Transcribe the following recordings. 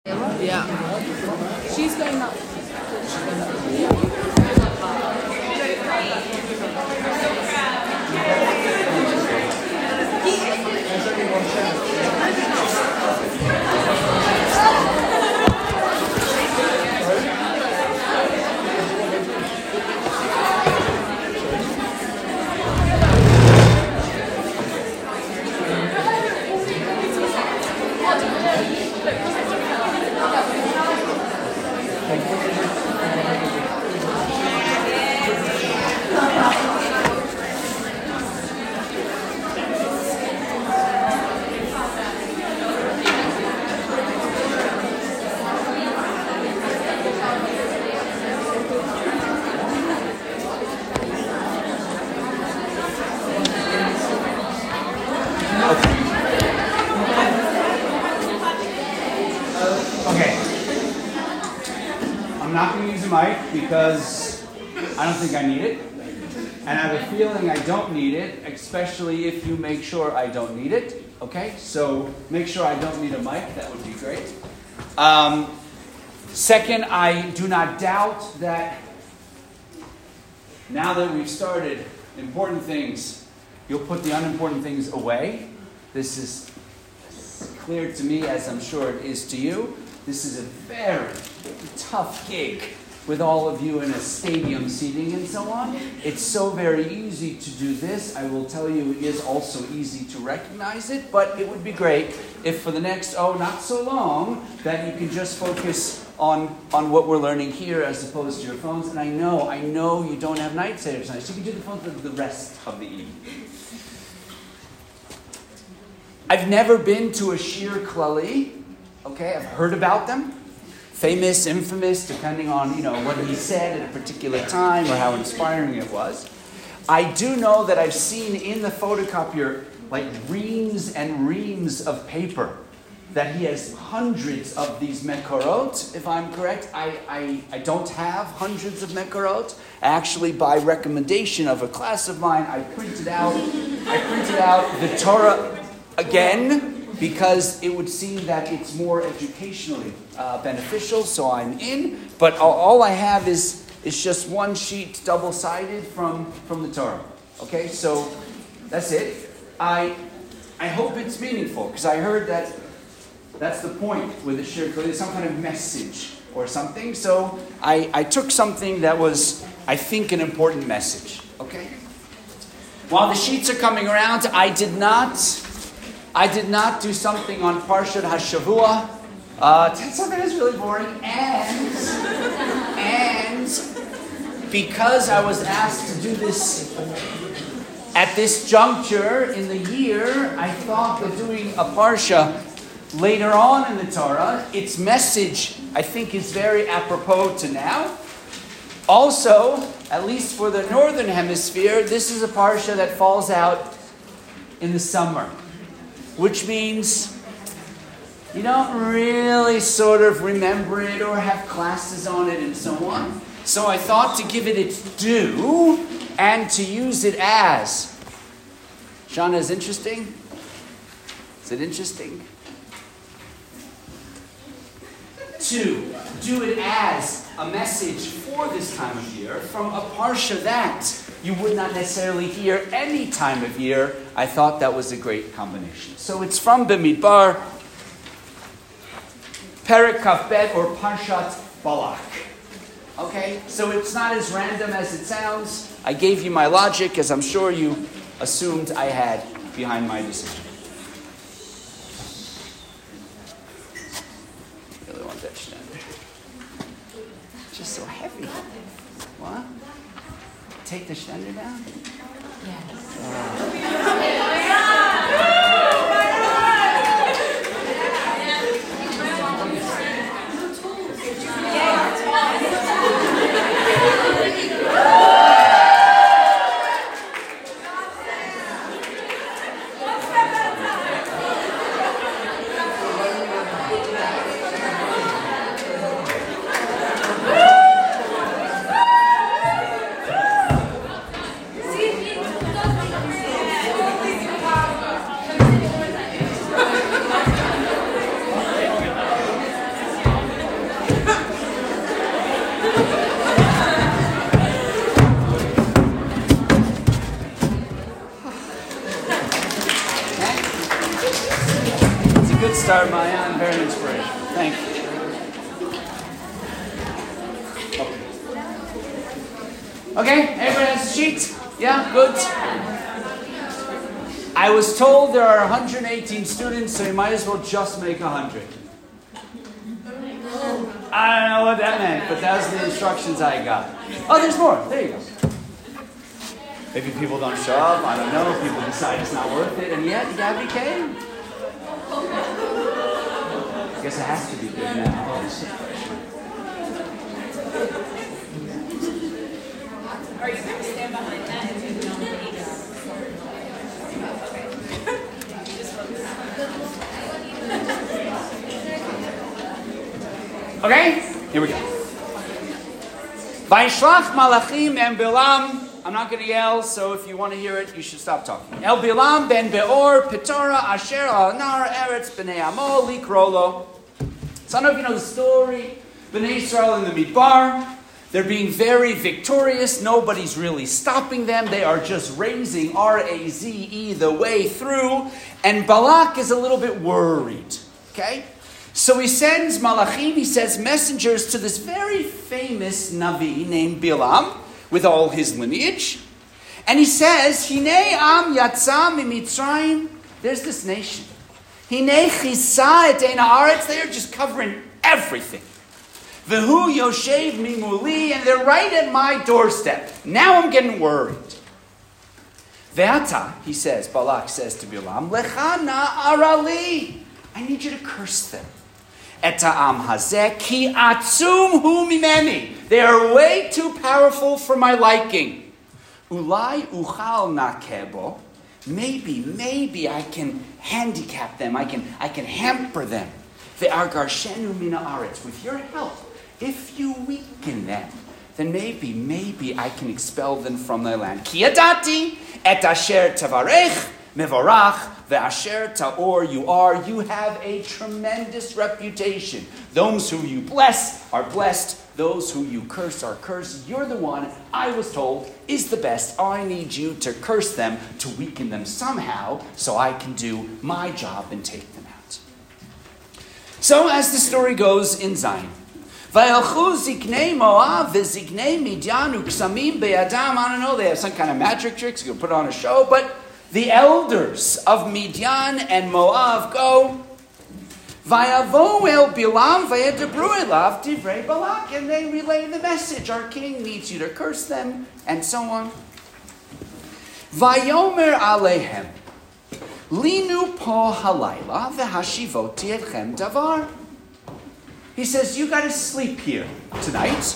Yeah. She's going up. I'm not going to use a mic because I don't think I need it. And I have a feeling I don't need it, especially if you make sure I don't need it. Okay? So make sure I don't need a mic. That would be great. Second, I do not doubt that now that we've started important things, you'll put the unimportant things away. This is clear to me, as I'm sure it is to you. This is a very tough gig with all of you in a stadium seating and so on. It's so very easy to do this. I will tell you, it is also easy to recognize it, but it would be great if for the next, not so long, that you can just focus on what we're learning here as opposed to your phones. And I know you don't have night savers tonight, so you can do the phones for the rest of the evening. I've never been to a Shir Klali. Okay, I've heard about them. Famous, infamous, depending on, what he said at a particular time or how inspiring it was. I do know that I've seen in the photocopier like reams and reams of paper, that he has hundreds of these mekorot, if I'm correct. I don't have hundreds of mekorot. Actually, by recommendation of a class of mine, I printed out the Torah again, because it would seem that it's more educationally beneficial, so I'm in. But all I have is just one sheet, double-sided from the Torah. Okay, so that's it. I hope it's meaningful, because I heard that's the point with the Shir Klali, some kind of message or something. So I took something that was, I think, an important message. Okay. While the sheets are coming around, I did not do something on Parshat HaShavua. Something that's really boring. And because I was asked to do this at this juncture in the year, I thought that doing a Parsha later on in the Torah, its message, I think, is very apropos to now. Also, at least for the Northern Hemisphere, this is a Parsha that falls out in the summer. Which means you don't really sort of remember it or have classes on it and so on. So I thought to give it its due and to use it as... Shana, is interesting? Is it interesting? To do it as a message for this time of year from a parsha that you would not necessarily hear any time of year. I thought that was a great combination. So it's from Bamidbar, Perek Kaf Bet, or Parshat Balak. Okay, so it's not as random as it sounds. I gave you my logic, as I'm sure you assumed I had behind my decision. I really want that Schneider. Just so heavy. What? Take the Schneider down? start, Mayan. Very inspirational. Thank you. Okay, everyone has a sheet? Yeah, good. I was told there are 118 students, so you might as well just make 100. I don't know what that meant, but that was the instructions I got. Oh, there's more. There you go. Maybe people don't show up. I don't know. People decide it's not worth it, and yet Gabby came. I guess it has to be good now. Are you going to stand behind that if you don't believe it? Okay, here we go. Vaishlach malachim en Bilam. I'm not going to yell, so if you want to hear it, you should stop talking. El Bilam ben Beor, Pitora, Asher al Nar, Eretz, Bnei Amo, Likrolo. So I don't know if you know the story. Bnei Israel in the Midbar. They're being very victorious. Nobody's really stopping them. They are just raising R-A-Z-E the way through. And Balak is a little bit worried. Okay? So he sends malachim, he sends messengers to this very famous Navi named Bilam, with all his lineage. And he says, Hine am yatsa mimitzrayim. There's this nation. Hine chisa et ein haaretz. They are just covering everything. V'hu yoshev mimuli. And they're right at my doorstep. Now I'm getting worried. Ve'ata, he says, Balak says to Bilam, Lecha na arali. I need you to curse them. Et ha'am hazeh ki atzum hu mimeni. They are way too powerful for my liking. Ulai uchal nakebo. Maybe I can handicap them. I can hamper them. Ve'argarshenu mina aretz. With your help, if you weaken them, then maybe I can expel them from their land. Ki yadati et asher tavarech mevorach. Ve'asher ta'or you have a tremendous reputation. Those who you bless are blessed. Those who you curse are cursed. You're the one I was told is the best. I need you to curse them, to weaken them somehow, so I can do my job and take them out. So as the story goes in Zion, Vayalchu ziknei Moav v'ziknei Midian uksamim beyadam. I don't know, they have some kind of magic tricks. You can put on a show, but the elders of Midian and Moab go, Vayavo el Bilam vayedebru elav divrei Balak, and they relay the message. Our king needs you to curse them, and so on. Vayomer alehem, linu po halayla v'hashivoti etchem davar. He says, you got to sleep here tonight.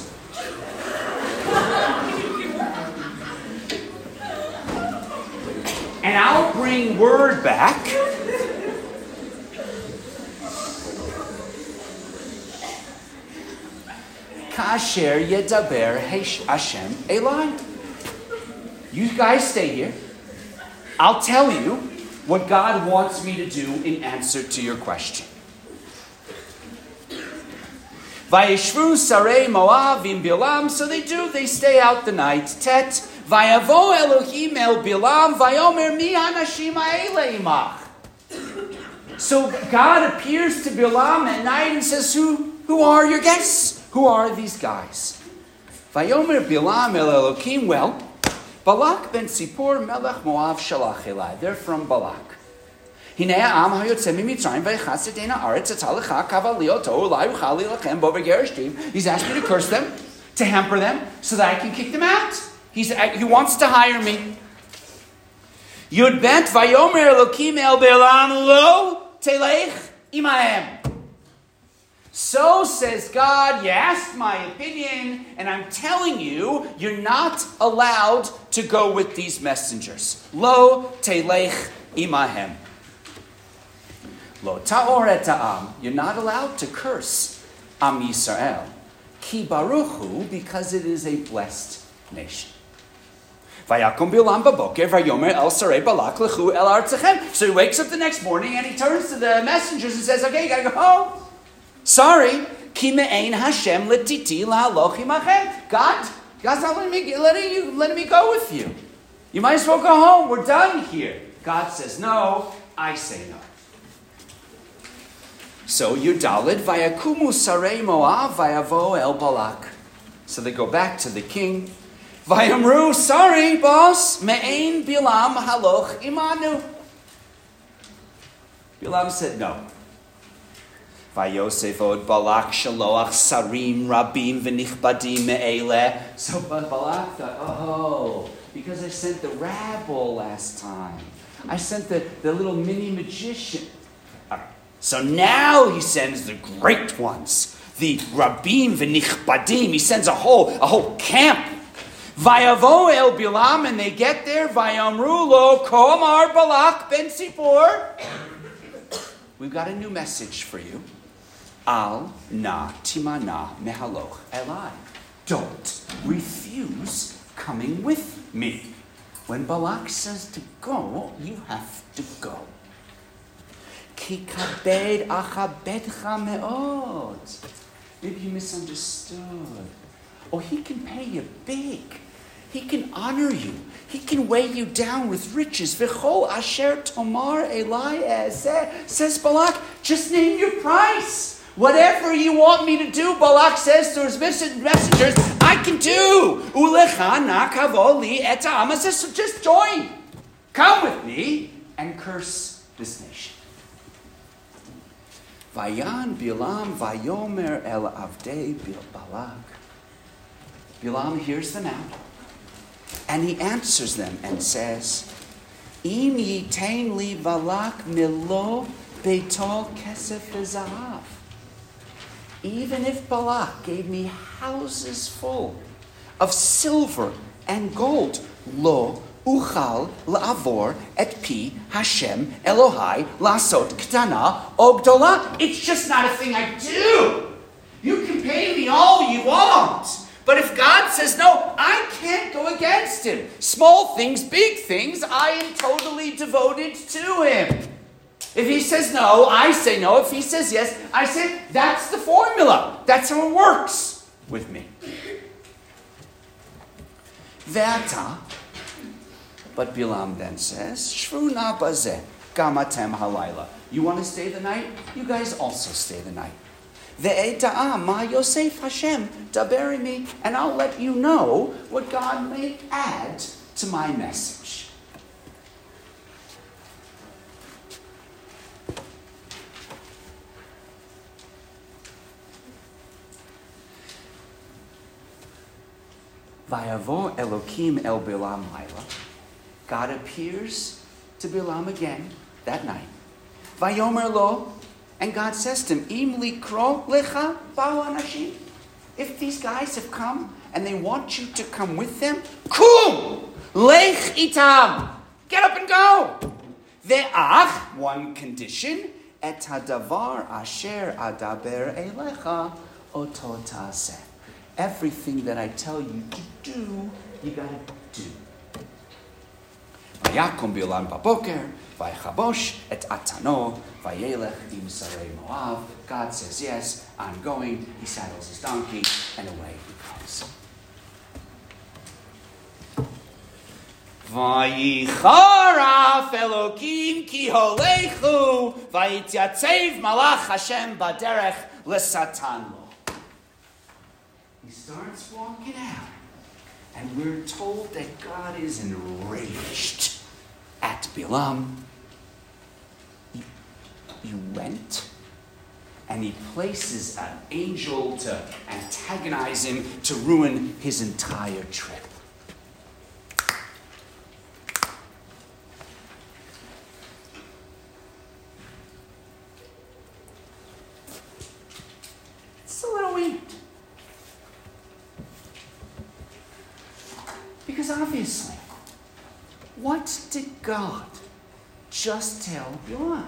And I'll bring word back. Kasher yedaber Hashem Elai. You guys stay here. I'll tell you what God wants me to do in answer to your question. Vayishvu sarei Moav im Bilam. So they stay out the night. Tet. Vayavo Elohim el Bilam vayomer mi hanashim ha'ele imach. So God appears to Bilam at night and says, Who are your guests? Who are these guys? Vayomer Bilam el Elohim. Well, Balak ben Zippor melech Moav shalach elai. They're from Balak. Hinei ha'am hayotze mimitzrayim vayichatz et ein haaretz etzalecha kavaliot olai uchali lachem bo v'gereshtim. He's asked me to curse them, to hamper them, so that I can kick them out. He wants to hire me. Yud bet vayomer Elokim el Bilam lo telech imahem. So says God, you asked my opinion, and I'm telling you, you're not allowed to go with these messengers. Lo telech imahem. Lo ta'or et ha'am. You're not allowed to curse Am Yisrael. Ki baruchu, because it is a blessed nation. Vayakum Bilam baboker vayomer el sarei Balak lechu el artzachem. So he wakes up the next morning and he turns to the messengers and says, okay, you gotta go home. Sorry. Ki me'ein Hashem letiti lahaloch imachem. God's not letting me go with you. You might as well go home. We're done here. God says no. I say no. So Yudalid, Vayakumu Sarei Moav, Vayavo El Balak. So they go back to the king. Vayamru, sorry, boss, Me'ain Bilam Haloch Imanu. Bilam said no. Vayosef od Balak Shaloach Sarim Rabim V'nichbadim Me'ele. So Balak thought, because I sent the rabble last time. I sent the little mini magician. So now he sends the great ones, the Rabim V'nichbadim. He sends a whole camp. Vayavo El Bilam, and they get there. Vayamru lo Komar Balak Ben Sipor. We've got a new message for you. Al na timana mehaloch elai. Don't refuse coming with me. When Balak says to go, you have to go. Ki kabed achabedcha meod. Maybe you misunderstood. Oh, he can pay you big. He can honor you. He can weigh you down with riches. V'chol asher tomar elai ezeh. Says Balak, just name your price. Whatever you want me to do, Balak says to his messengers, I can do. Ulecha na kavo li et ha'am. Says, so just join. Come with me and curse this nation. Vayan Bilam vayomer el avdei Balak. Bilam hears them out, and he answers them and says, Im yitain li Balak milo beitol kesef v'zahav. Even if Balak gave me houses full of silver and gold, lo uchal la'avor et pi Hashem Elohai lasot ktana o gdola. It's just not a thing I do. You can pay me all you want. But if God says no, I can't go against him. Small things, big things, I am totally devoted to him. If he says no, I say no. If he says yes, I say that's the formula. That's how it works with me. Ve'ata. But Bilam then says, Shvu na bazeh gamatem halayla. You want to stay the night? You guys also stay the night. Ve'eta'a ma Yosef Hashem daberi me, and I'll let you know what God may add to my message. Vayavo Elokim el Bilam Laila. God appears to Bilam again that night. Vayomer lo, and God says to him, Im likro lecha ba'u anashim. If these guys have come and they want you to come with them, kum lech itam. Get up and go. Ve'ach, one condition, et hadavar asher adaber elecha oto taseh. Everything that I tell you to do, you gotta do. Vayakom Bilam baboker, vayachabosh et atano, vayelech im sarei Moav. God says yes, I'm going. He saddles his donkey, and away he goes. Vayicharaf Elokim ki holechu, vayityatev malach Hashem baderech lesatan lo. He starts walking out, and we're told that God is enraged at Bilam. He went, and he places an angel to antagonize him, to ruin his entire trip. It's a little weird. Because obviously, what did God just tell Bilam?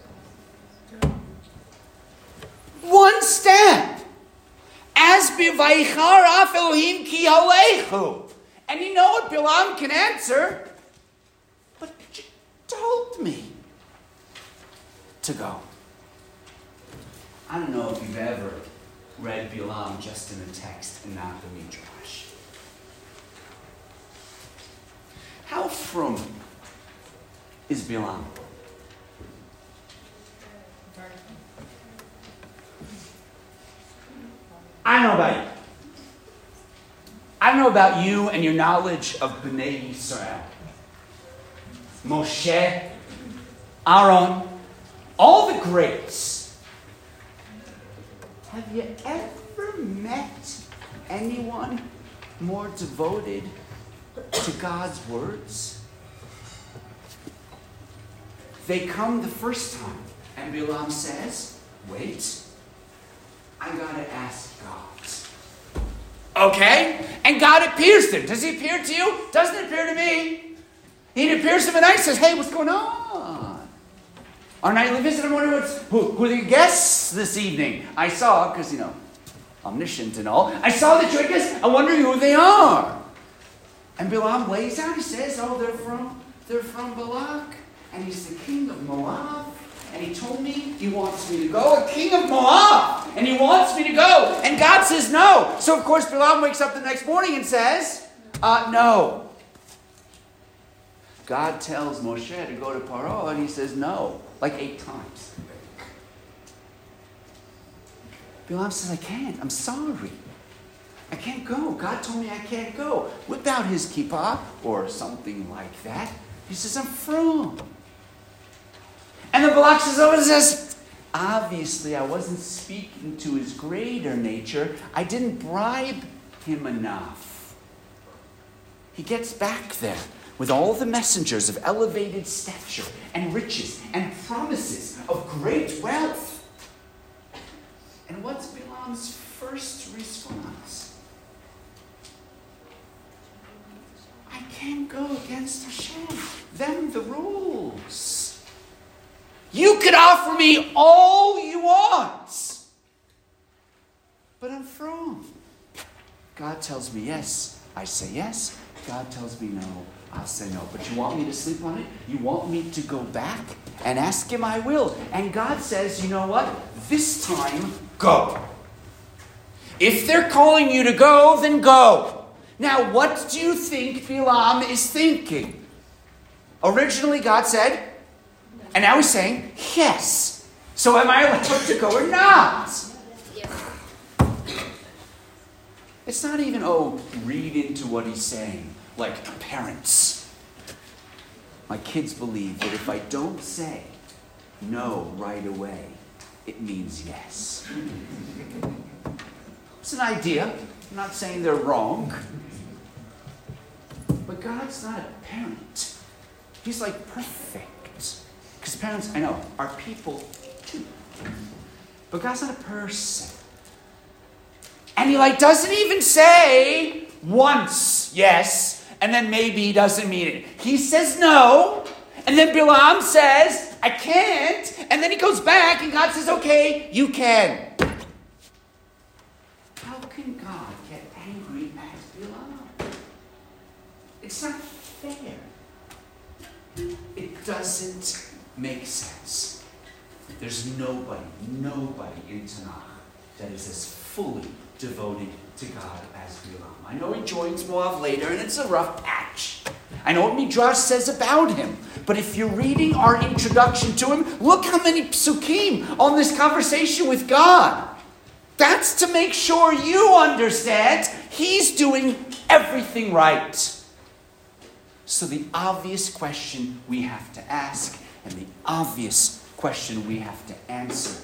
One step. As b'vayicharaf Elohim ki halechu. And you know what Bilam can answer? But you told me to go. I don't know if you've ever read Bilam just in the text and not the Midrash. How frum is Bilam? I don't know about you. I don't know about you and your knowledge of Bnei Yisrael. Moshe, Aaron, all the greats. Have you ever met anyone more devoted to God's words? They come the first time, and Bilam says, wait, I gotta ask God. Okay? And God appears to him. Does he appear to you? Doesn't appear to me. He appears to him at night and says, hey, what's going on? Our nightly visit, I'm wondering who are the guests this evening? I saw, because, omniscient and all, I saw that you had guests. I'm wondering who they are. And Bilam lays out, he says, they're from Balak. And he's the king of Moab. And he told me he wants me to go. A king of Moab. And he wants me to go. And God says no. So, of course, Bilam wakes up the next morning and says, no. God tells Moshe to go to Paro, and he says no. Like 8 times. Bilam says, I can't. I'm sorry. I can't go. God told me I can't go. Whip out his kippah or something like that. He says, I'm from. And then Balak says, obviously I wasn't speaking to his greater nature. I didn't bribe him enough. He gets back there with all the messengers of elevated stature and riches and promises of great wealth. And what's Bilam's first response? I can't go against Hashem. Them the rules. You could offer me all you want. But I'm from. God tells me yes. I say yes. God tells me no. I'll say no. But you want me to sleep on it? You want me to go back and ask him? I will. And God says, you know what? This time, go. If they're calling you to go, then go. Now, what do you think Bilam is thinking? Originally, God said, and now he's saying, yes. So am I allowed to go or not? It's not even, read into what he's saying. Like parents. My kids believe that if I don't say no right away, it means yes. It's an idea. I'm not saying they're wrong. But God's not a parent. He's like perfect. Because parents, I know, are people too. But God's not a person. And he doesn't even say once yes, and then maybe he doesn't mean it. He says no, and then Bilam says, I can't, and then he goes back and God says, okay, you can. How can God get angry at Bilam? It's not fair. It doesn't make sense. There's nobody in Tanakh that is as fully devoted to God as Bilam. I know he joins Moab later, and it's a rough patch. I know what Midrash says about him. But if you're reading our introduction to him, look how many psukim on this conversation with God. That's to make sure you understand he's doing everything right. So the obvious question we have to ask, and the obvious question we have to answer,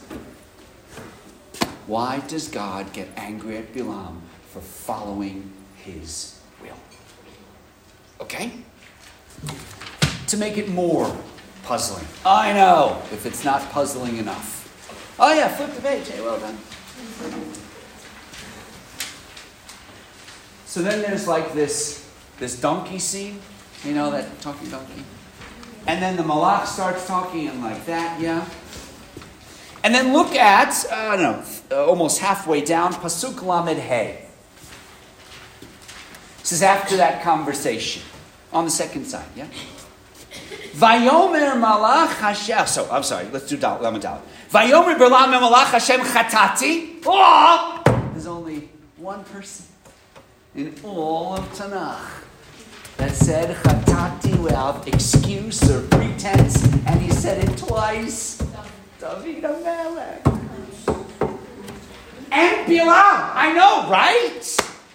why does God get angry at Bilam for following his will? Okay? To make it more puzzling. I know, if it's not puzzling enough. Oh yeah, flip the page. Hey, well done. So then there's this donkey scene. You know, that talking donkey? And then the malach starts talking and like that, yeah? And then look at, almost halfway down, Pasuk Lamed Hey. This is after that conversation. On the second side, yeah? Vayomer malach Hashem. So, I'm sorry, let's do Lamed Dalet. Vayomer Bilam malach Hashem chatati. Oh! There's only one person in all of Tanakh that said chatati without excuse or pretense, and he said it twice. David HaMelech. And Bilam, I know, right?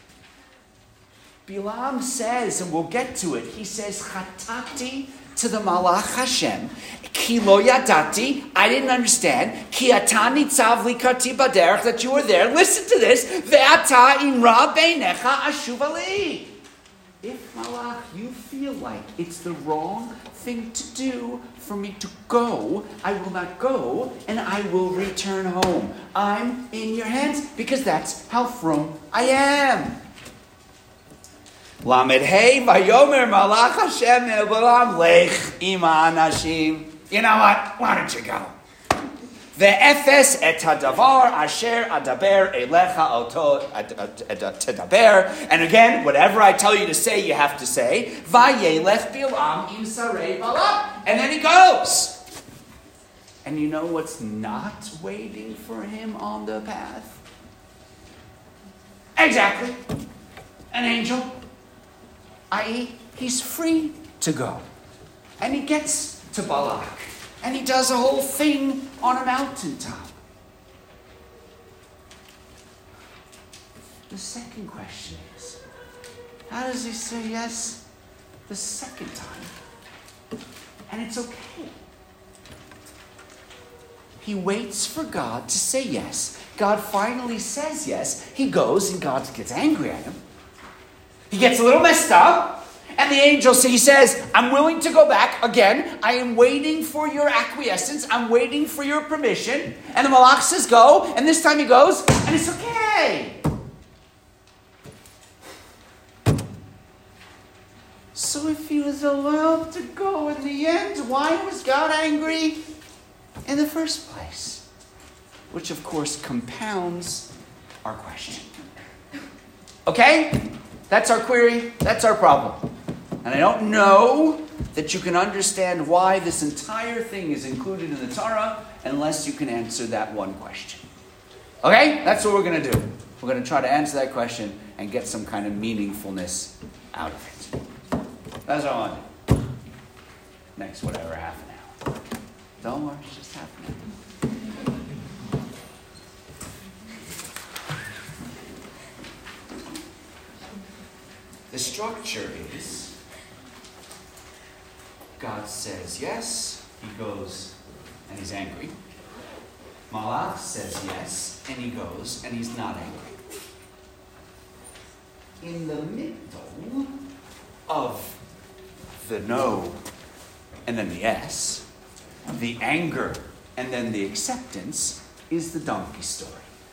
Bilam says, and we'll get to it, he says, Chatati to the Malach Hashem, Ki lo yadati, I didn't understand, Ki atani tzav li karti baderech, that you were there. Listen to this, Ve'ata imra beinecha ashuv ali. If, Malach, you feel like it's the wrong thing to do for me to go, I will not go, and I will return home. I'm in your hands, because that's how from I am. Lamed Hey, Vayomer Malach Hashem Bilam Lech Ima Anashim. You know what? Why don't you go? Ve'efes et hadavar asher adaber elecha oto tedaber. And again, whatever I tell you to say, you have to say. Vayelech Bilam im sarei Balak. And then he goes. And you know what's not waiting for him on the path? Exactly. An angel. I.e., he's free to go. And he gets to Balak. And he does a whole thing on a mountaintop. The second question is, how does he say yes the second time? And it's okay. He waits for God to say yes. God finally says yes. He goes and God gets angry at him. He gets a little messed up. And the angel, he says, I'm willing to go back. Again, I am waiting for your acquiescence. I'm waiting for your permission. And the Malach says, go. And this time he goes, and it's okay. So if he was allowed to go in the end, why was God angry in the first place? Which, of course, compounds our question. Okay? That's our query. That's our problem. And I don't know that you can understand why this entire thing is included in the Torah unless you can answer that one question. Okay? That's what we're going to do. We're going to try to answer that question and get some kind of meaningfulness out of it. That's all I want to do. Next, whatever, half an hour. Don't worry, it's just half an hour. The structure is, God says yes, he goes and he's angry. Malach says yes, and he goes and he's not angry. In the middle of the no and then the yes, the anger and then the acceptance is the donkey story.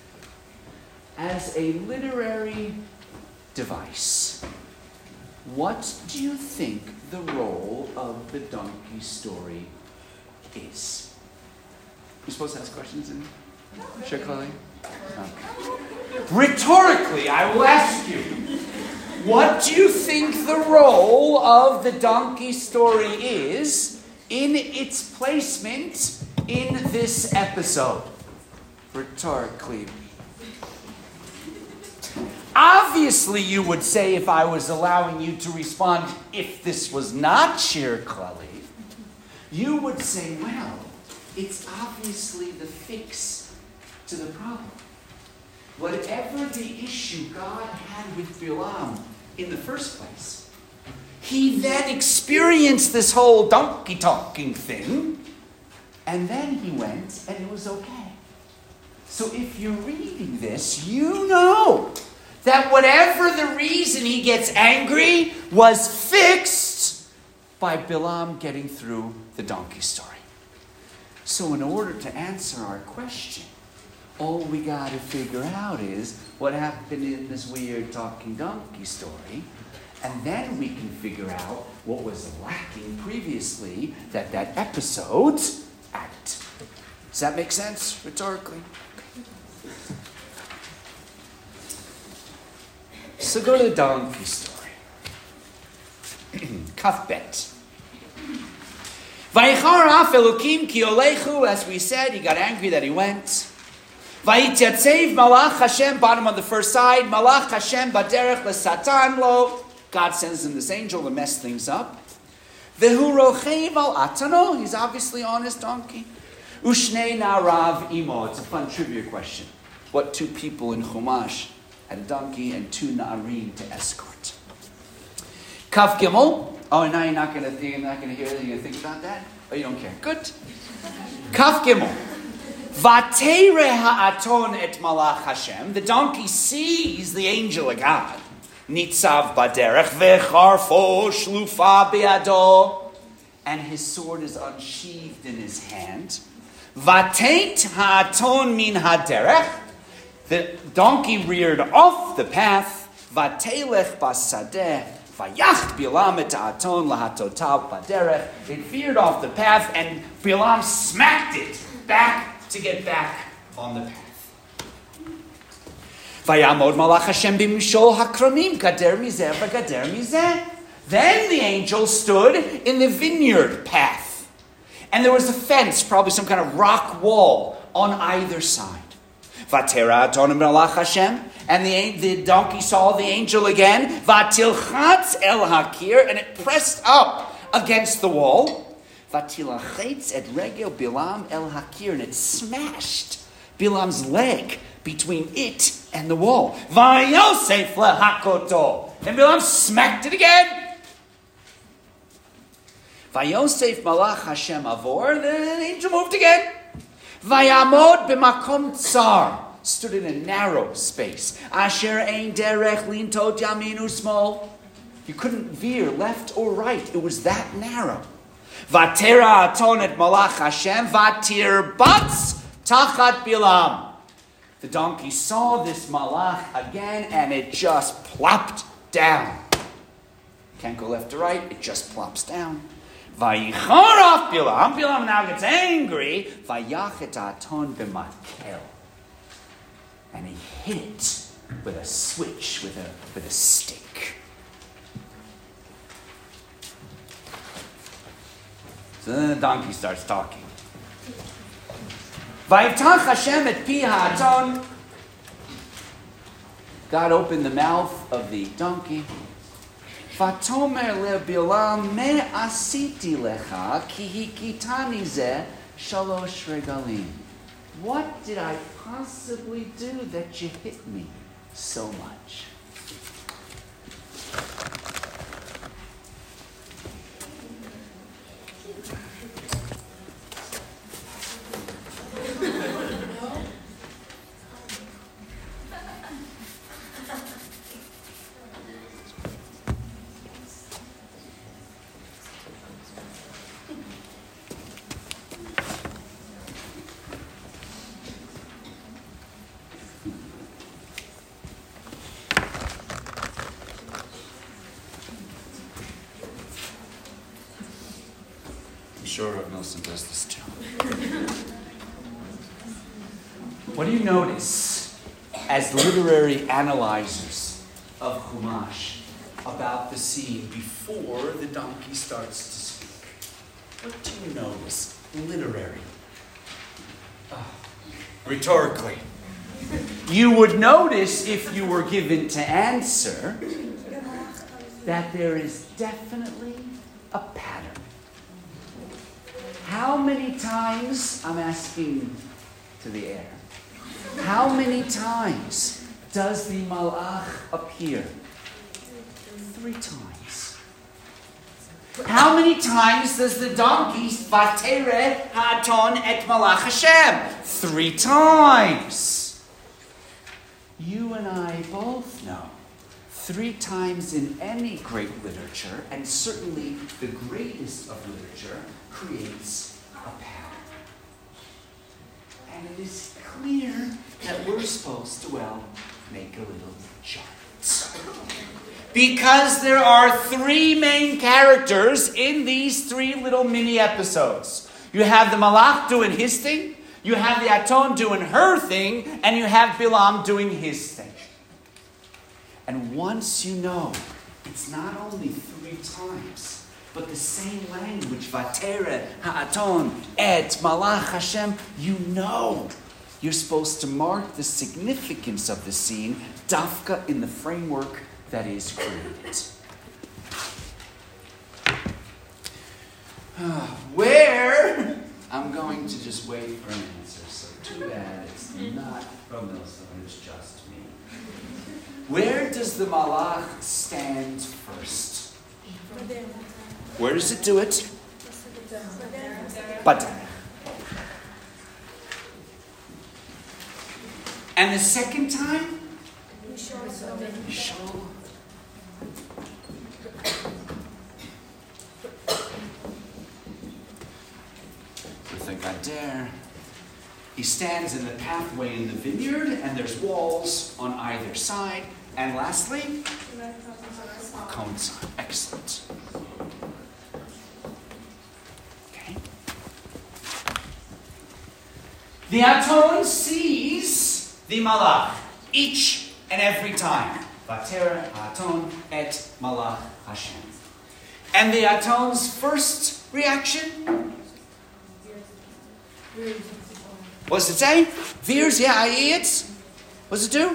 As a literary device, what do you think the role of the donkey story is? You're supposed to ask questions in Shekali? Rhetorically, I will ask you, what do you think the role of the donkey story is in its placement in this episode? Rhetorically. Obviously, you would say, if I was allowing you to respond, if this was not Shir Klali, you would say, well, it's obviously the fix to the problem. Whatever the issue God had with Bilam in the first place, he then experienced this whole donkey talking thing, and then he went, and it was okay. So if you're reading this, you know that whatever the reason he gets angry was fixed by Bilam getting through the donkey story. So in order to answer our question, all we got to figure out is what happened in this weird talking donkey story, and then we can figure out what was lacking previously that episode added. Does that make sense rhetorically? So go to the donkey story. Kafbet. Vayichar af Elokim ki olechu, as we said, he got angry that he went. Vayityatzeiv malach Hashem, bottom of the first side, malach Hashem baderech lesatan lo. God sends him this angel to mess things up. Vehu rochev al atano, he's obviously on his donkey. Ushnei narav imo, it's a fun trivia question. what two people in Chumash had a donkey and two na'arim to escort. Kaf Gimel. Oh, now you're not going to hear that? You're going to think about that? Oh, you don't care. Good. Kaf Gimel. Vatere ha'aton et malach Hashem. The donkey sees the angel of God. Nitzav baderech vecharfo shlufa biado. And his sword is unsheathed in his hand. Vatet ha'aton min haderech. The donkey reared off the path. Vatelech basadeh. Vayacht Bilam et ha'aton lahatotav baderech. It veered off the path and Bilam smacked it back to get back on the path. Vayamod malach Hashem b'mishol hakramim gader mizeh v'gader mizeh. Then the angel stood in the vineyard path. And there was a fence, probably some kind of rock wall on either side. Vatera atonim malach Hashem. And the donkey saw the angel again. Vatilchatz el hakir. And it pressed up against the wall. Vatilachetz et regel Bilam el hakir. And it smashed Bilam's leg between it and the wall. Vayosef lehakoto. And Bilam smacked it again. Vayosef malach Hashem avor. The angel moved again. Vayamod b'makom tsar. Stood in a narrow space. Asher ein derech lintot yamin usmol. You couldn't veer left or right. It was that narrow. Vatera aton et malach Hashem vatir batz tachat Bilam. The donkey saw this malach again and it just plopped down. Can't go left or right. It just plops down. Vayicharaf Bilam. Bilam now gets angry. Vayachet aton b'makel. And he hit it with a switch, with a stick. So then the donkey starts talking. Vayivtach Hashem et pi ha'aton. God opened the mouth of the donkey. Vatomer leBilam me asiti lecha ki hikitani zeh shalosh regalim. What did I possibly do that you hit me so much? Sure, Rav Milson does this too. What do you notice as literary analyzers of Chumash about the scene before the donkey starts to speak? What do you notice literary? Rhetorically. You would notice, if you were given to answer, that there is definitely a pattern. How many times, I'm asking to the air, how many times does the malach appear? 3 times. How many times does the donkey vatere ha'aton et malach Hashem? 3 times. You and I both know 3 times in any great literature, and certainly the greatest of literature, creates a pattern. And it is clear that we're supposed to, make a little chart. Because there are 3 main characters in these 3 little mini episodes. You have the malach doing his thing, you have the aton doing her thing, and you have Bilam doing his thing. And once you know, it's not only 3 times, but the same language, vatere ha'aton et malach Hashem, you know you're supposed to mark the significance of the scene, dafka, in the framework that is created. Where? I'm going to just wait for an answer, so Too bad it's not from Milsom, it's just me. Where does the malach stand first? Where does it do it? Baderech. And the second time? Mishol. With a gader. He stands in the pathway in the vineyard, and there's walls on either side. And lastly, Konsar. Excellent. Okay. The Aton sees the malach each and every time. Vater Aton et malach Hashem. And the Aton's first reaction? What does it say? Veers, yeah, I eat. What does it do?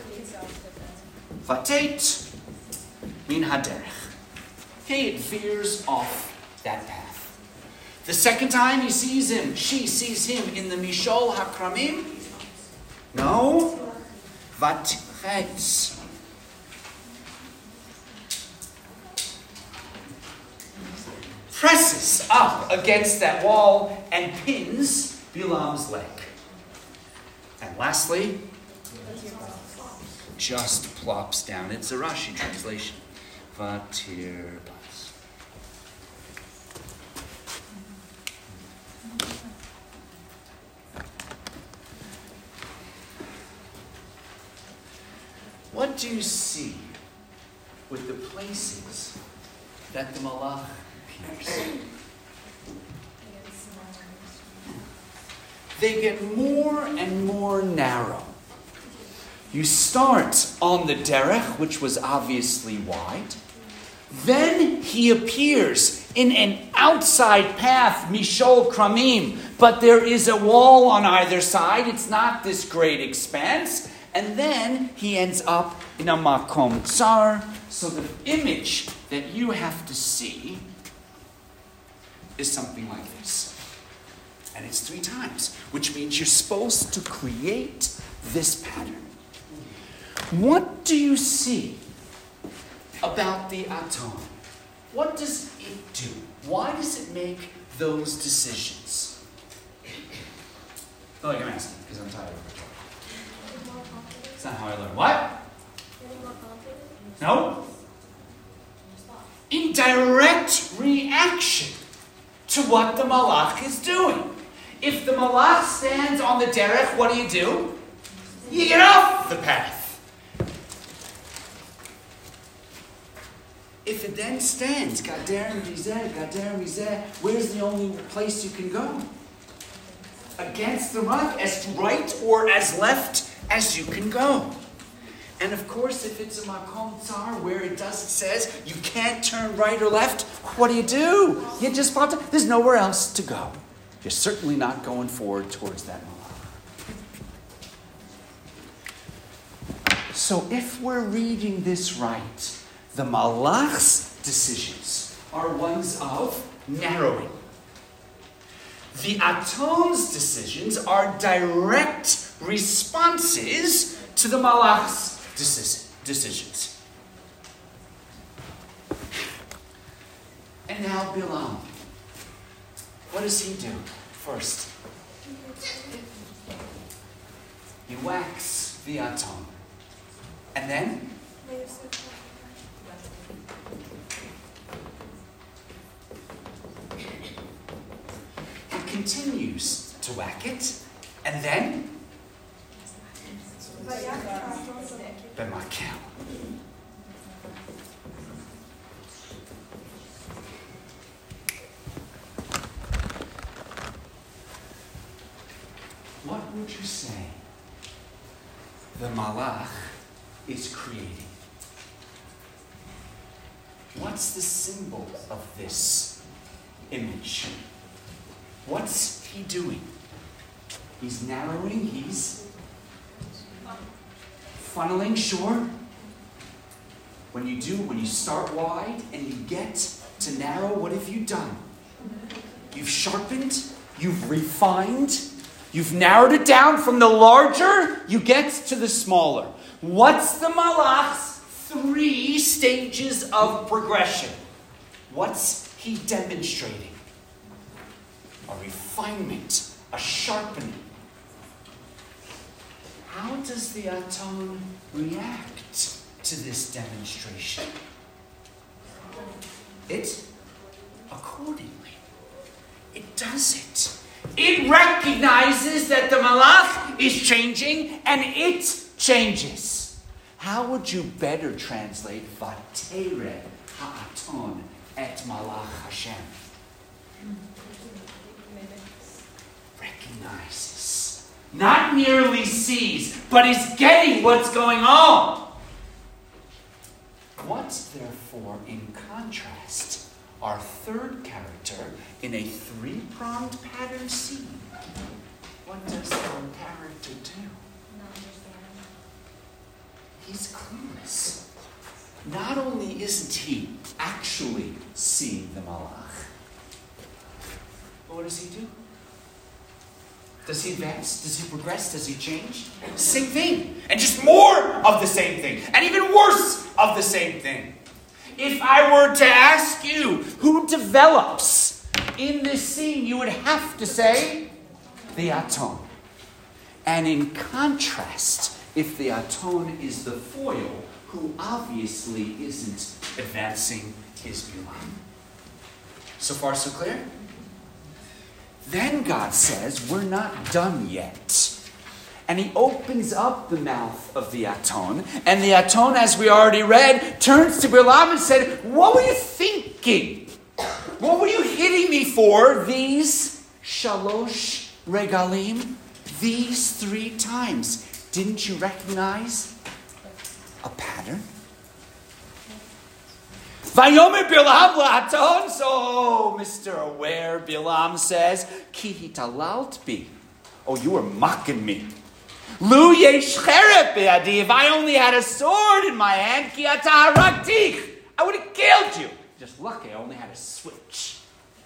Vatet min haderech. Okay, it veers off that path. The second time he sees him, she sees him in the Mishol HaKramim. No. Vatchetz. Presses up against that wall and pins Bilam's leg. And lastly, just plops down. It's a Rashi translation. Vatir bas. What do you see with the places that the malach appears? They get more and more narrow. You start on the derech, which was obviously wide. Then he appears in an outside path, Mishol Kramim, but there is a wall on either side. It's not this great expanse. And then he ends up in a makom tsar. So the image that you have to see is something like this. And it's 3 times, which means you're supposed to create this pattern. What do you see about the Aton? What does it do? Why does it make those decisions? Oh, you're asking, because I'm tired of it. It's not how I learn. What? No. In direct reaction to what the malach is doing. If the malach stands on the derech, what do? You get off the path. If it then stands, gader mizeh, where's the only place you can go? Against the rock, as right or as left as you can go. And of course, if it's a makom tsar where it says you can't turn right or left, what do? You just pop to, there's nowhere else to go. You're certainly not going forward towards that malach. So if we're reading this right, the malach's decisions are ones of narrowing. The Aton's decisions are direct responses to the malach's decisions. And now Bilam. What does he do first? He whacks the Aton. And then? He continues to whack it. And then? B'makel. What would you say the malach is creating? What's the symbol of this image? What's he doing? He's narrowing, he's funneling, sure. When you start wide and you get to narrow, what have you done? You've sharpened, you've refined, You've narrowed it down from the larger, you get to the smaller. What's the malach's 3 stages of progression? What's he demonstrating? A refinement, a sharpening. How does the Aton react to this demonstration? It, accordingly, it does it. It recognizes that the malach is changing and it changes. How would you better translate Vatere ha'aton et malach Hashem? Recognizes. Not merely sees, but is getting what's going on. What's therefore in contrast? Our third character in a 3-pronged pattern scene. What does our character do? He's clueless. Not only isn't he actually seeing the malach, but what does he do? Does he advance? Does he progress? Does he change? Same thing. And just more of the same thing. And even worse of the same thing. If I were to ask you who develops in this scene, you would have to say the Aton. And in contrast, if the Aton is the foil, who obviously isn't advancing his Bilam. So far, so clear? Then God says, we're not done yet. And he opens up the mouth of the Aton. And the Aton, as we already read, turns to Bilam and said, what were you thinking? What were you hitting me for these shalosh regalim? These 3 times. Didn't you recognize a pattern? Vayomer Bilam la'aton. So Mr. Aware, Bilam says, Ki hitalalt bi. Oh, you were mocking me. Lu yesh cherep be'adi. If I only had a sword in my hand, ki ata haraktich. I would have killed you. Just lucky I only had a switch.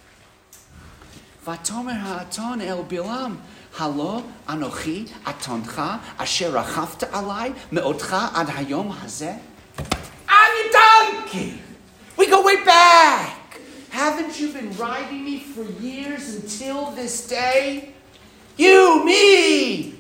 Vatomer ha'aton el Bilam. Halo anochi atoncha asher rachavta alai me'otcha ad hayom hazeh. I'm your donkey. We go way back. Haven't you been riding me for years until this day? You, me.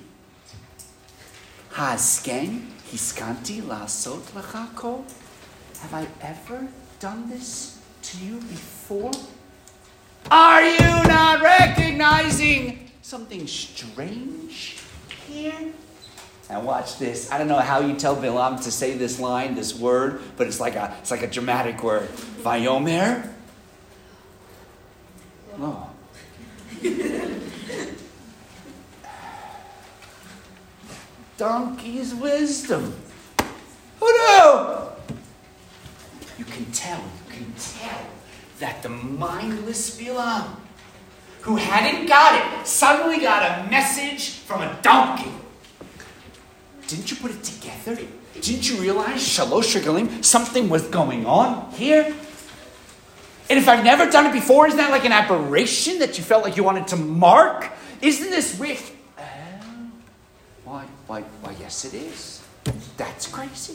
Hasken hiskanti lasot lecha kol. Have I ever done this to you before? Are you not recognizing something strange here? Now watch this. I don't know how you tell Bilam to say this line, this word, but it's like a dramatic word. Vayomer. Oh. Donkey's wisdom. Who knew? You can tell that the mindless Bilam, who hadn't got it, suddenly got a message from a donkey. Didn't you put it together? Didn't you realize, Shalosh Regalim, something was going on here? And if I've never done it before, isn't that like an aberration that you felt like you wanted to mark? Isn't this weird? Why, yes it is. That's crazy.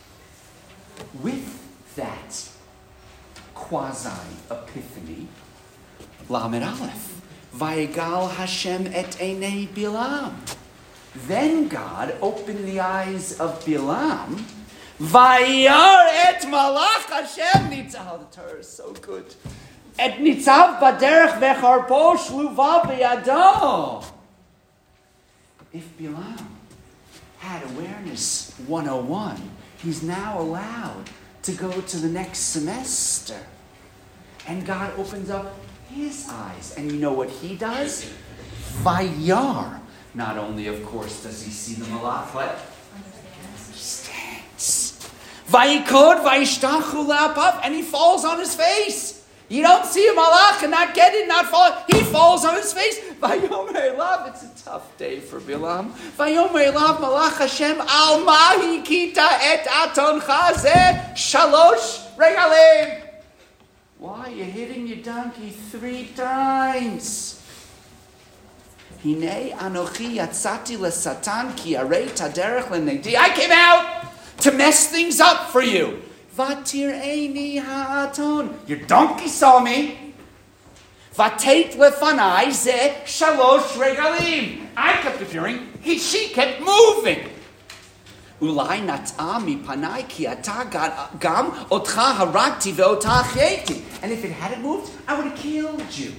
With that quasi-epiphany, Lamed Aleph, Vayegal Hashem et Einei Bilam. Then God opened the eyes of Bilam. Vayar et malach Hashem nitzav. The Torah is so good. Et nitzav baderech vecharpo shluva biyado. If Bilam had awareness 101, he's now allowed to go to the next semester. And God opens up his eyes. And you know what he does? Vayar. Not only, of course, does he see the malach, but understands. Vayikod vayishtachu la'apav, and he falls on his face. You don't see a malach and not get it, not fall. He falls on his face. Vayomer elav, it's a tough day for Bilam. Vayomer elav malach Hashem al mahi kita et atoncha zeh shalosh regalim. Why are you hitting your donkey 3 times? Hinei anochi yatzati lesatan ki arei taderech lenegdi. I came out to mess things up for you. Vatir'eni ha'aton. Your donkey saw me. Vateit lefanai ze shalosh regalim. I kept appearing. She kept moving. Ulai nat'a mipanai ki ata gam otcha haragti ve'ota achyeiti. And if it hadn't moved, I would have killed you.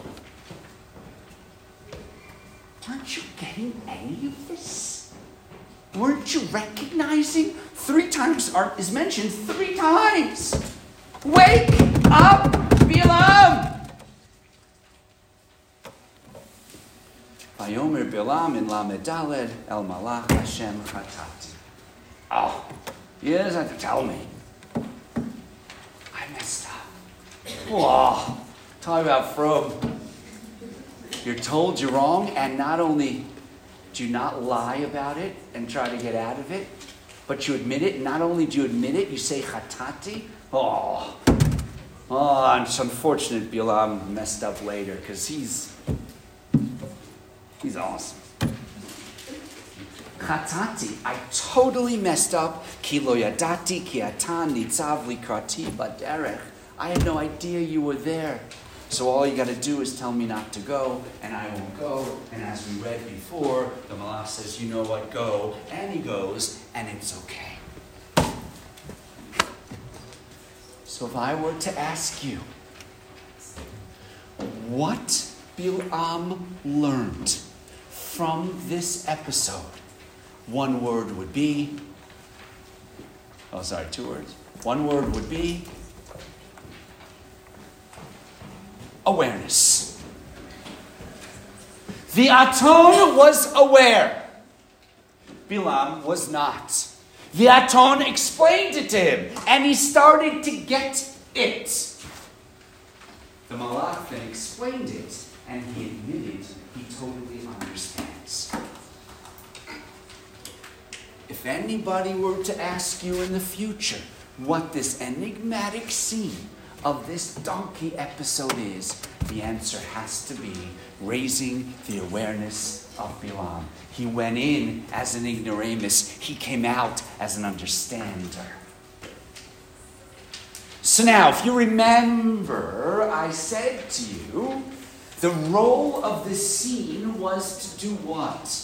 Aren't you getting any of this? Weren't you recognizing? 3 times art is mentioned 3 times. Wake up, Bilam! Vayomer Bilam in Lamed Daled El Malach Hashem Chatati. Oh, you doesn't have to tell me. I messed up. Whoa, talk about Frobe. You're told you're wrong, and not only do you not lie about it and try to get out of it, but you admit it. And not only do you admit it, you say chatati. Oh, it's unfortunate Bilam messed up later because he's awesome. Chatati, I totally messed up. Ki lo yadati ki atan nitzav likrati baderech. I had no idea you were there. So all you got to do is tell me not to go, and I won't go. And as we read before, the Malach says, you know what, go. And he goes, and it's okay. So if I were to ask you, what Bilam learned from this episode, 1 word would be, 2 words. 1 word would be, awareness. The Aton was aware. Bilam was not. The Aton explained it to him, and he started to get it. The Malach then explained it, and he admitted he totally understands. If anybody were to ask you in the future what this enigmatic scene of this donkey episode is, the answer has to be raising the awareness of Bilam. He went in as an ignoramus. He came out as an understander. So now, if you remember, I said to you, the role of this scene was to do what?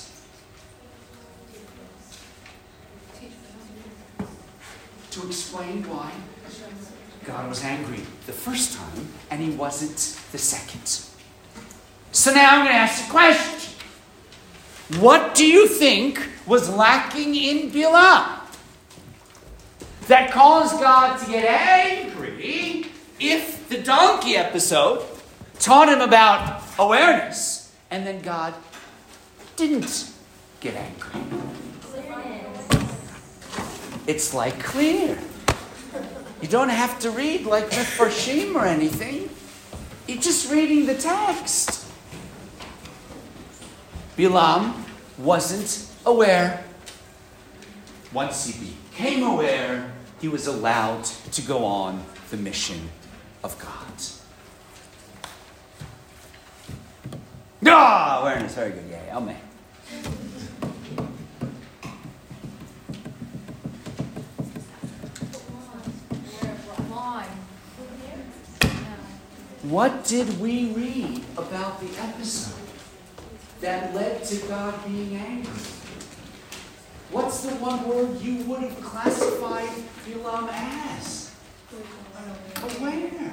To explain why God was angry the first time, and he wasn't the second. So now I'm going to ask a question. What do you think was lacking in Bilam that caused God to get angry if the donkey episode taught him about awareness, and then God didn't get angry? It's like clear. You don't have to read like Mefarshim or anything. You're just reading the text. Bilam wasn't aware. Once he became aware, he was allowed to go on the mission of God. Awareness, very good. Yeah, amen. What did we read about the episode that led to God being angry? What's the 1 word you would have classified Bilam as? Aware.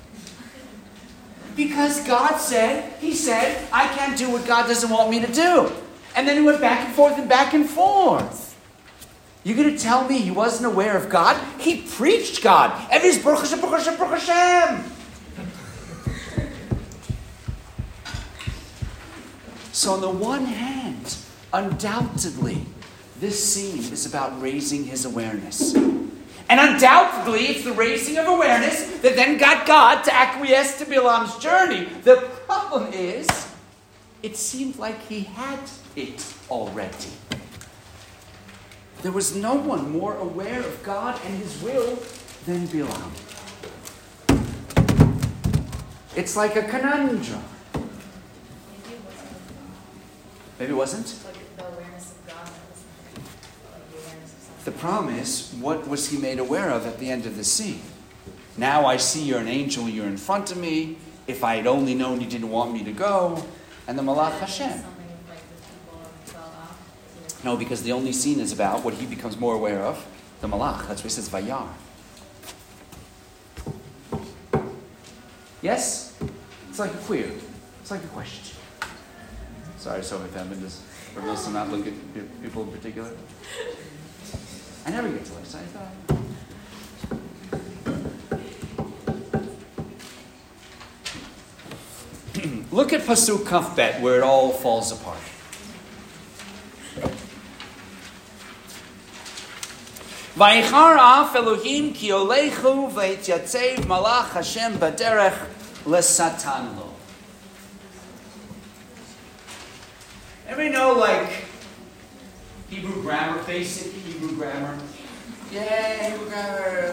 Because God said, he said, I can't do what God doesn't want me to do. And then he went back and forth and back and forth. You're going to tell me he wasn't aware of God? He preached God. Every's Baruch Hashem, Baruch Hashem, Baruch Hashem. So on the one hand, undoubtedly, this scene is about raising his awareness. And undoubtedly, it's the raising of awareness that then got God to acquiesce to Bilam's journey. The problem is, it seemed like he had it already. There was no one more aware of God and his will than Bilam. It's like a conundrum. Maybe it wasn't? Like the awareness of God. Like the awareness of something. The problem is, what was he made aware of at the end of the scene? Now I see you're an angel, you're in front of me. If I had only known you didn't want me to go. And the Malach Hashem. Something like the people fell off. No, because the only scene is about what he becomes more aware of. The Malach. That's what he says, Vayar. Yes? It's like a queer. It's like a question. Sorry, so feminist. Or will to not look at people in particular. I never get to like say that. Look at Pasuk Kaf Bet, where it all falls apart. Vayichar af Elohim ki olechu vayityatzeiv malach Hashem baderech lesatan lo. Everybody know, like, Hebrew grammar, basic Hebrew grammar? Yeah, Hebrew grammar.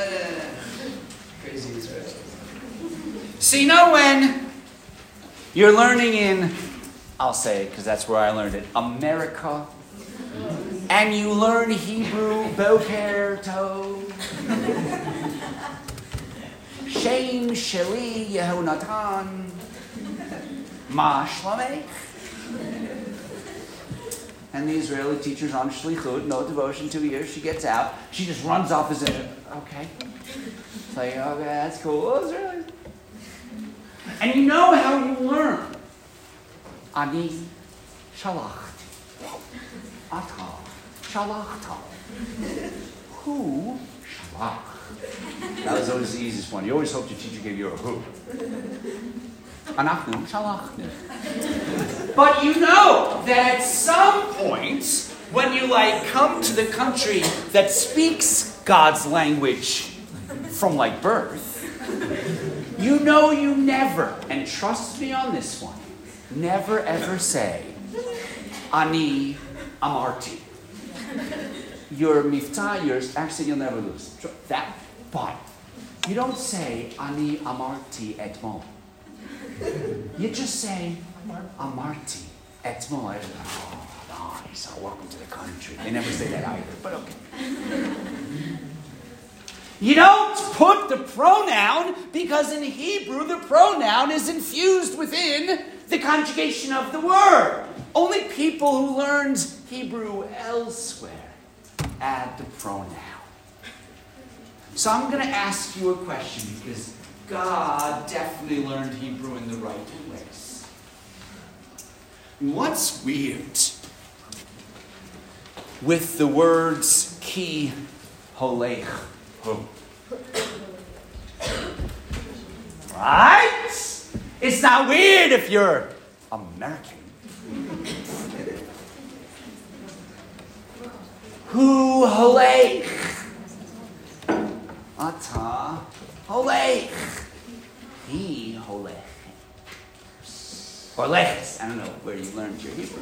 Crazy Israel. So you know when you're learning in, I'll say it because that's where I learned it, America, and you learn Hebrew, Boker Tov, Shem Sheli Yehonatan, Ma Shlamech. And the Israeli teacher's on shlichut, no devotion, 2 years. She gets out. She just runs off as okay. It's like, okay, that's cool. Israeli. And you know how you learn. Ani shalachti. Ata shalachta. Who shalach? That was always the easiest one. You always hoped your teacher gave you a who. Anachnu shalachnu. But you know that at some point, when you come to the country that speaks God's language from birth, you know you never, and trust me on this one, never ever say, Ani amarti. Your miftah, your accent, you'll never lose. That, but you don't say, Ani amarti etmol. You just say, Amarti etmol. Oh, nice. Oh, welcome to the country. They never say that either, but okay. You don't put the pronoun because in Hebrew the pronoun is infused within the conjugation of the word. Only people who learned Hebrew elsewhere add the pronoun. So I'm going to ask you a question because God definitely learned Hebrew in the right ways. What's weird with the words ki holech hu? Right? It's not weird if you're American. Hu holech. Ata holech. He holech. Or leches. I don't know where you learned your Hebrew.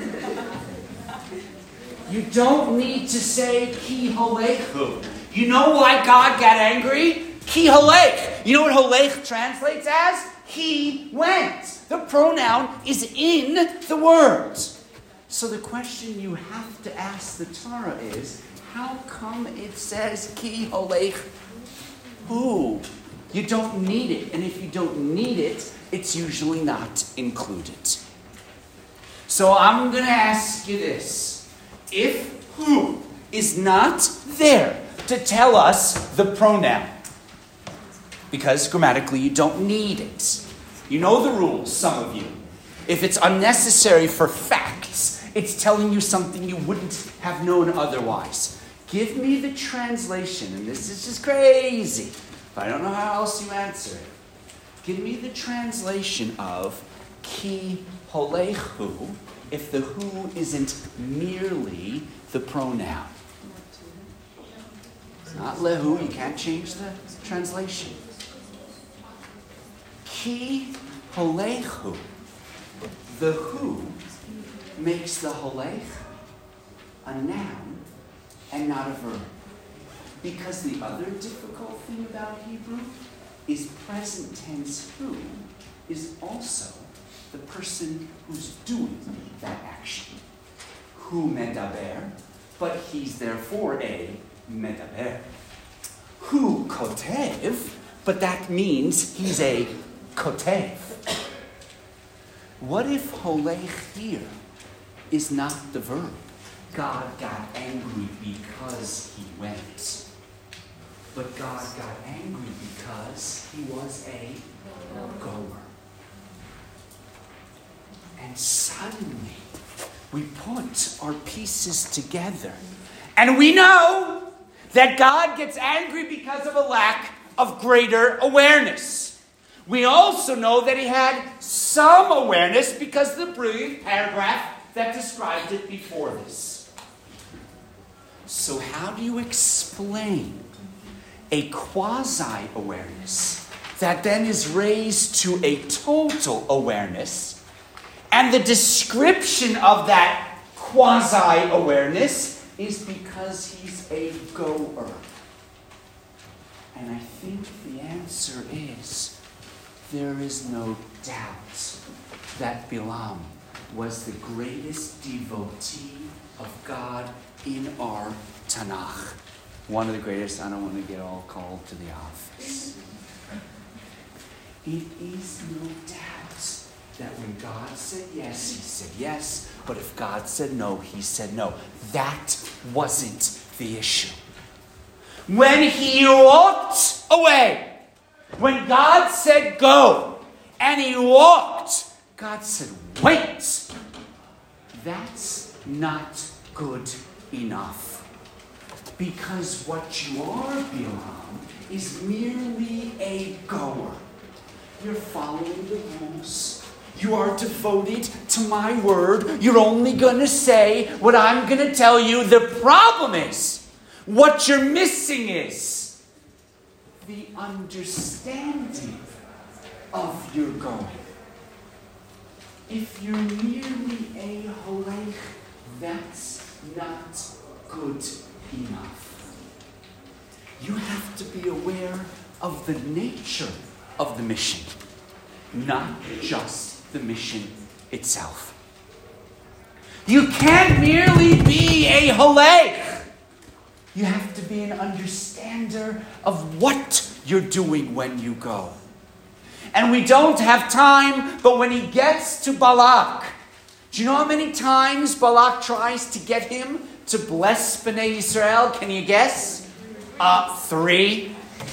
You don't need to say ki holechu. You know why God got angry? Ki holech. You know what holech translates as? He went. The pronoun is in the words. So the question you have to ask the Torah is, how come it says ki holech hu? You don't need it. And if you don't need it, it's usually not included. So I'm going to ask you this. If who is not there to tell us the pronoun, because grammatically you don't need it. You know the rules, some of you. If it's unnecessary for facts, it's telling you something you wouldn't have known otherwise. Give me the translation, and this is just crazy. But I don't know how else you answer it. Give me the translation of ki holechu if the who isn't merely the pronoun. It's not lehu, you can't change the translation. Ki holechu. The who makes the holech a noun and not a verb. Because the other difficult thing about Hebrew is present tense who is also the person who's doing that action. Hu medaber, but he's therefore a medaber. Hu kotev, but that means he's a kotev. What if holech here is not the verb? God got angry because he went. But God got angry because he was a goer. And suddenly, we put our pieces together. And we know that God gets angry because of a lack of greater awareness. We also know that he had some awareness because of the brilliant paragraph that described it before this. So how do you explain a quasi-awareness that then is raised to a total awareness, and the description of that quasi-awareness is because he's a goer? And I think the answer is, there is no doubt that Bilam was the greatest devotee of God in our Tanakh. One of the greatest. I don't want to get all called to the office. It is no doubt that when God said yes, he said yes. But if God said no, he said no. That wasn't the issue. When he walked away, when God said go, and he walked, God said wait. That's not good enough. Because what you are, Bilam, is merely a goer. You're following the rules. You are devoted to my word. You're only going to say what I'm going to tell you. The problem is, what you're missing is the understanding of your going. If you're merely a holech, that's not good enough. You have to be aware of the nature of the mission, not just the mission itself. You can't merely be a holech. You have to be an understander of what you're doing when you go. And we don't have time, but when he gets to Balak, do you know how many times Balak tries to get him to bless Bnei Yisrael? Can you guess? 3.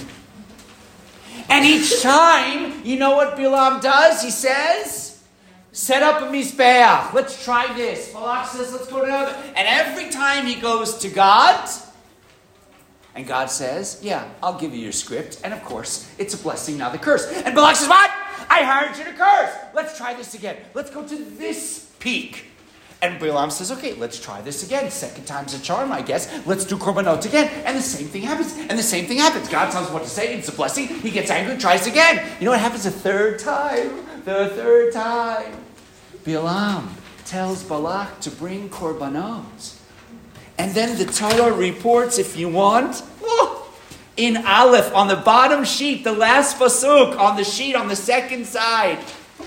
And each time, you know what Bilam does? He says, set up a mizbeach. Let's try this. Balak says, let's go to another. And every time he goes to God, and God says, yeah, I'll give you your script. And of course, it's a blessing, not a curse. And Balak says, what? I hired you to curse. Let's try this again. Let's go to this peak. And Bilam says, okay, let's try this again. Second time's a charm, I guess. Let's do korbanot again. And the same thing happens. And the same thing happens. God tells him what to say. It's a blessing. He gets angry, tries again. You know what happens the third time? The third time. Bilam tells Balak to bring korbanot. And then the Torah reports, if you want, in Aleph, on the bottom sheet, the last pasuk, on the sheet, on the second side.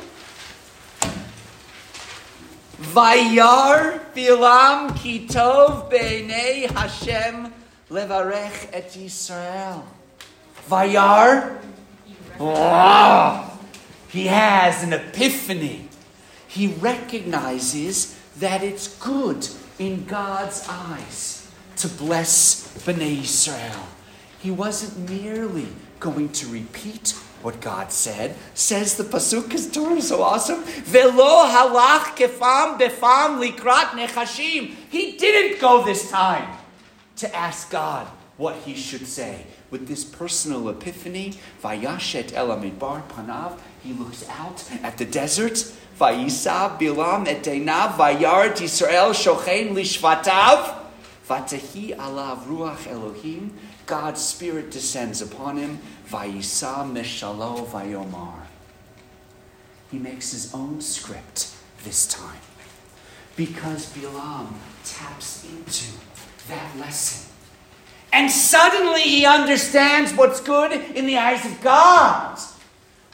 Vayar Bilam ki tov b'nei Hashem levarech et Yisrael. Vayar. Oh, he has an epiphany. He recognizes that it's good in God's eyes to bless Bnei Yisrael. He wasn't merely going to repeat what God said. Says the pasuk, because Torah is so awesome. Velo halach kefam befam likrat nechashim. He didn't go this time to ask God what he should say. With this personal epiphany, vayashet el hamidbar panav, he looks out at the desert. Vayisa Bilam et einav vayar et Yisrael shochen lishvatav vatahi alav ruach Elohim. God's spirit descends upon him. Vayisa meshalo vayomar. He makes his own script this time, because Bilam taps into that lesson. And suddenly he understands what's good in the eyes of God.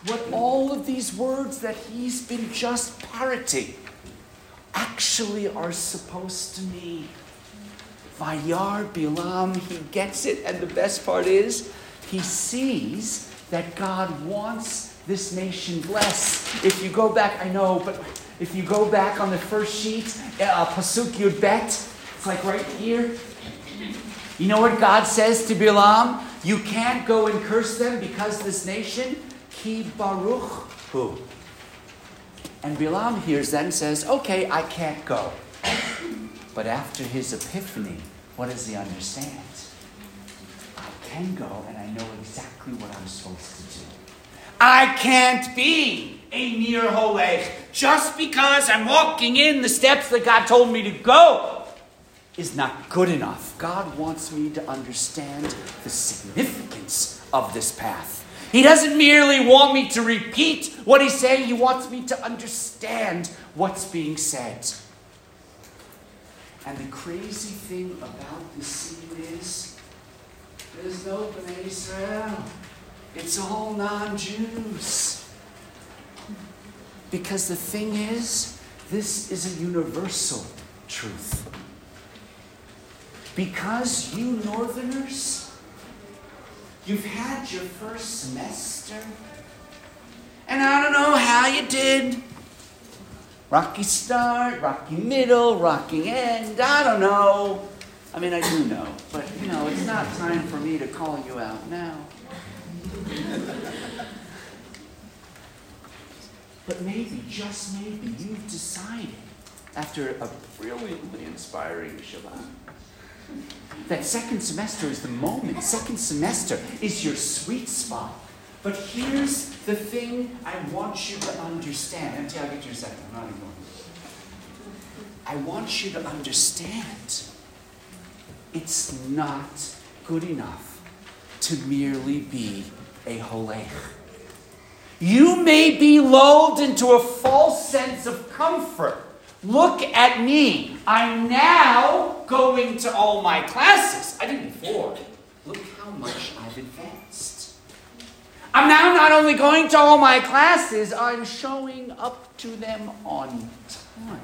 what all of these words that he's been just parroting actually are supposed to mean. Vayar Bilam, he gets it, and the best part is, he sees that God wants this nation blessed. If you go back, I know, but if you go back on the first sheet, Pasuk Yud Bet, it's like right here. You know what God says to Bilam? You can't go and curse them because this nation, Ki Baruch Hu. And Bilam hears that and says, okay, I can't go. But after his epiphany, what does he understand? I can go and I know exactly what I'm supposed to do. I can't be a mere holech. Just because I'm walking in the steps that God told me to go is not good enough. God wants me to understand the significance of this path. He doesn't merely want me to repeat what he's saying. He wants me to understand what's being said. And the crazy thing about this scene is, there's no Bnei Israel. It's all non-Jews. Because the thing is, this is a universal truth. Because you Northerners, you've had your first semester, and I don't know how you did. Rocky start, rocky middle, rocky end, I don't know. I mean, I do know, but it's not time for me to call you out now. But maybe, just maybe, you've decided, after a brilliantly inspiring Shabbat, that second semester is the moment. Second semester is your sweet spot. But here's the thing I want you to understand. I'll get you a second. I'm not even going. I want you to understand it's not good enough to merely be a holech. You may be lulled into a false sense of comfort. Look at me. I'm now going to all my classes. I didn't before. Look how much I've advanced. I'm now not only going to all my classes, I'm showing up to them on time.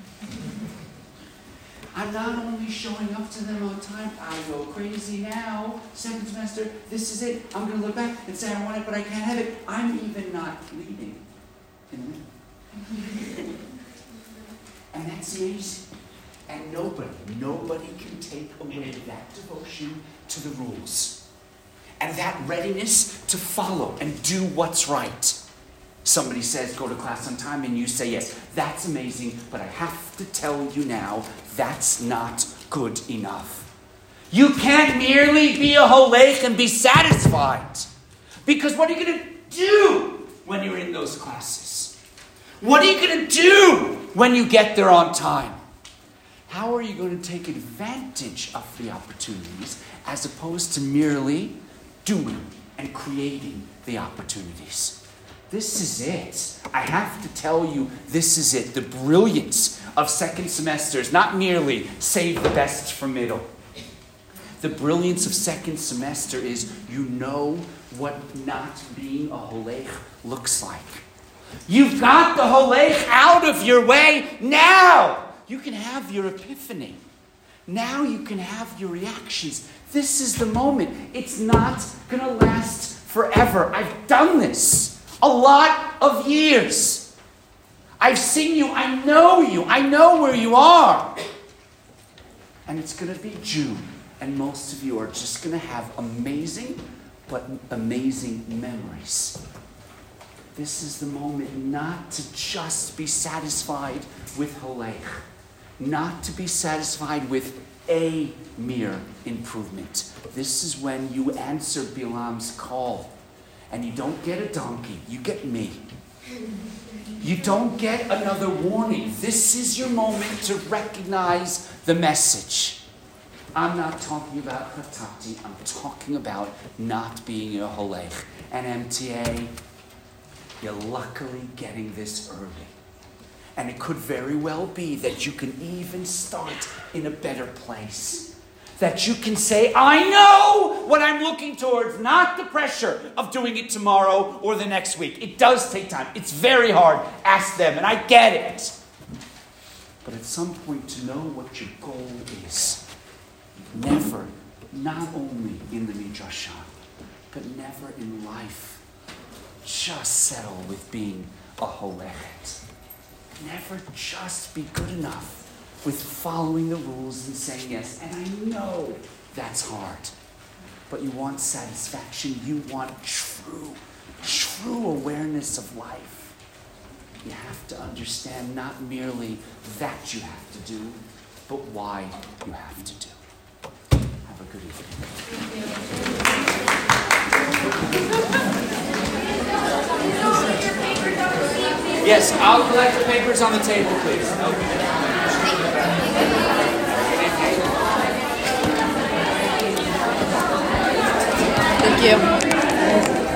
I'm not only showing up to them on time, I go crazy now. Second semester, this is it. I'm going to look back and say I want it, but I can't have it. I'm even not leading in a minute. And that's amazing. And nobody can take away that devotion to the rules. And that readiness to follow and do what's right. Somebody says, go to class on time, and you say, yes, that's amazing, but I have to tell you now, that's not good enough. You can't merely be a holech and be satisfied. Because what are you going to do when you're in those classes? What are you going to do when you get there on time? How are you going to take advantage of the opportunities as opposed to merely doing and creating the opportunities? This is it. I have to tell you, this is it. The brilliance of second semesters, not merely save the best for middle. The brilliance of second semester is you know what not being a holech looks like. You've got the holech out of your way. Now you can have your epiphany. Now you can have your reactions. This is the moment. It's not going to last forever. I've done this a lot of years. I've seen you. I know you. I know where you are. And it's going to be June. And most of you are just going to have amazing, but amazing memories. This is the moment not to just be satisfied with holech. Not to be satisfied with a mere improvement. This is when you answer Bilam's call. And you don't get a donkey, you get me. You don't get another warning. This is your moment to recognize the message. I'm not talking about Hatati, I'm talking about not being a holech. And MTA, you're luckily getting this early. And it could very well be that you can even start in a better place. That you can say, I know what I'm looking towards, not the pressure of doing it tomorrow or the next week. It does take time. It's very hard. Ask them, and I get it. But at some point, to know what your goal is, never, not only in the Midrashah, but never in life, just settle with being a holechet. Never just be good enough with following the rules and saying yes. And I know that's hard. But you want satisfaction. You want true awareness of life. You have to understand not merely that you have to do, but why you have to do. Have a good evening. Yes, I'll collect the papers on the table, please. Thank you.